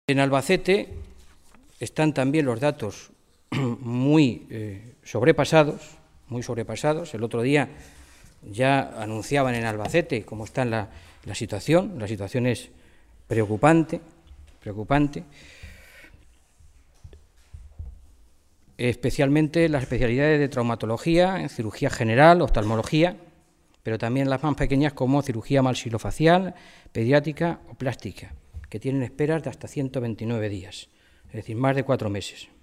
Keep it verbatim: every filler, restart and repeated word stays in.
En Albacete están también los datos muy eh, sobrepasados, muy sobrepasados. El otro día ya anunciaban en Albacete cómo está la, la situación. La situación es preocupante, preocupante. Especialmente las especialidades de traumatología, en cirugía general, oftalmología, pero también las más pequeñas como cirugía maxilofacial, pediátrica o plástica, que tienen esperas de hasta ciento veintinueve días, es decir, más de cuatro meses.